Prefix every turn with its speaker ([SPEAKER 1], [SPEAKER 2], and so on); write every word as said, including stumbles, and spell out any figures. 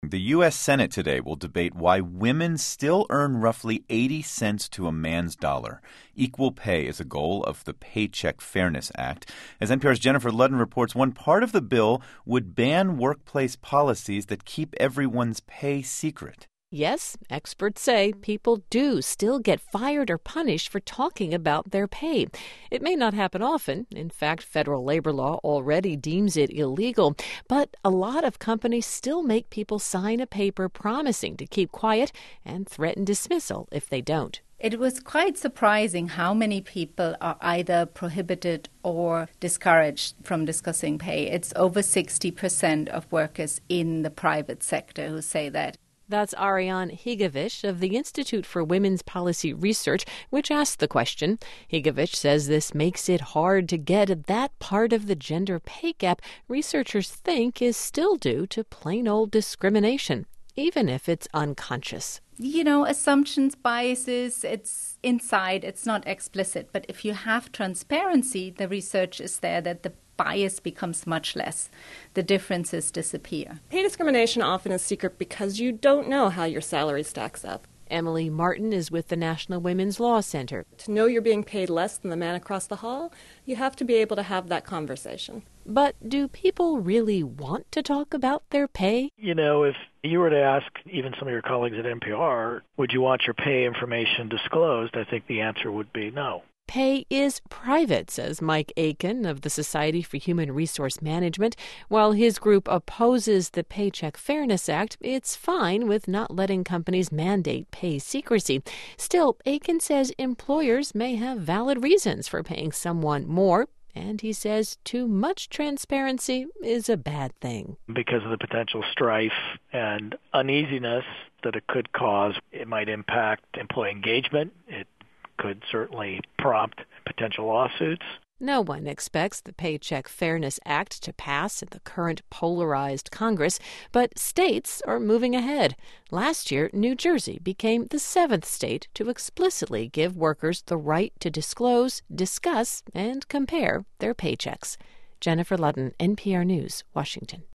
[SPEAKER 1] The U S. Senate today will debate why women still earn roughly eighty cents to a man's dollar. Equal pay is a goal of the Paycheck Fairness Act. As N P R's Jennifer Ludden reports, one part of the bill would ban workplace policies that keep everyone's pay secret.
[SPEAKER 2] Yes, experts say people do still get fired or punished for talking about their pay. It may not happen often. In fact, federal labor law already deems it illegal. But a lot of companies still make people sign a paper promising to keep quiet and threaten dismissal if they don't.
[SPEAKER 3] It was quite surprising how many people are either prohibited or discouraged from discussing pay. It's over sixty percent of workers in the private sector who say that.
[SPEAKER 2] That's Ariane Higovich of the Institute for Women's Policy Research, which asked the question. Higovich says this makes it hard to get at that part of the gender pay gap researchers think is still due to plain old discrimination, even if it's unconscious.
[SPEAKER 3] You know, assumptions, biases, it's inside, it's not explicit. But if you have transparency, the research is there that the bias becomes much less. The differences disappear.
[SPEAKER 4] Pay discrimination often is secret because you don't know how your salary stacks up.
[SPEAKER 2] Emily Martin is with the National Women's Law Center.
[SPEAKER 4] To know you're being paid less than the man across the hall, you have to be able to have that conversation.
[SPEAKER 2] But do people really want to talk about their pay?
[SPEAKER 5] You know, if you were to ask even some of your colleagues at N P R, would you want your pay information disclosed? I think the answer would be no.
[SPEAKER 2] Pay is private, says Mike Aiken of the Society for Human Resource Management. While his group opposes the Paycheck Fairness Act, it's fine with not letting companies mandate pay secrecy. Still, Aiken says employers may have valid reasons for paying someone more, and he says too much transparency is a bad thing.
[SPEAKER 5] Because of the potential strife and uneasiness that it could cause, it might impact employee engagement. It could certainly prompt potential lawsuits.
[SPEAKER 2] No one expects the Paycheck Fairness Act to pass in the current polarized Congress, but states are moving ahead. Last year, New Jersey became the seventh state to explicitly give workers the right to disclose, discuss, and compare their paychecks. Jennifer Ludden, N P R News, Washington.